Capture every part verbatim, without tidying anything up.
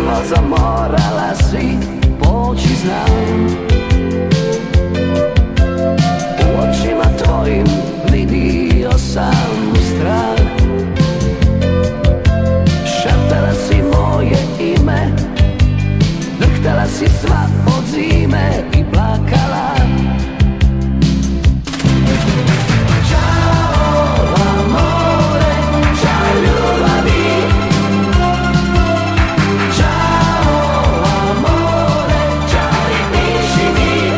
vozom morala si poći, znam. U očima tvojim vidio sam strah. Šaptala si moje ime, drhtala si sva od zime i plakala. Ćao amore, ćao ljubavi. Ćao amore, ćao i piši mi.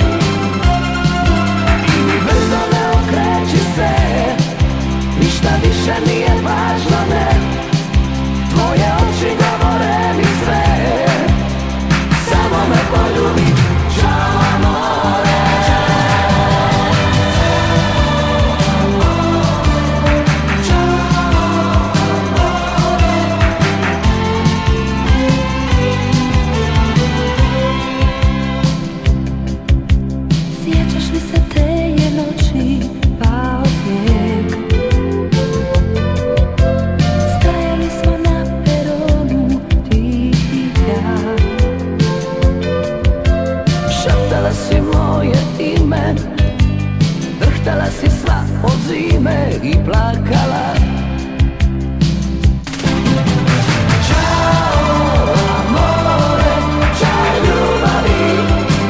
I brzo ne okreći se, ništa više nije važno, ne. Tvoje oči govore mi sve, samo me poljubi. Ćao amore. Sjećaš li se te je noći pao snijeg? Stajali smo na peronu ti i ja. Šaptala si moje ime, drhtala si sva od zime i plakala. Ćao amore, ćao ljubavi.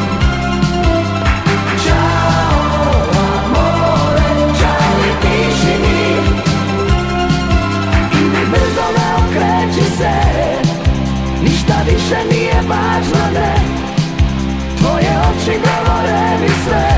Ćao amore, ćao i piši mi. Idi brzo ne okreći se, ništa više nije važno, ne. Tvoje oči govore mi sve,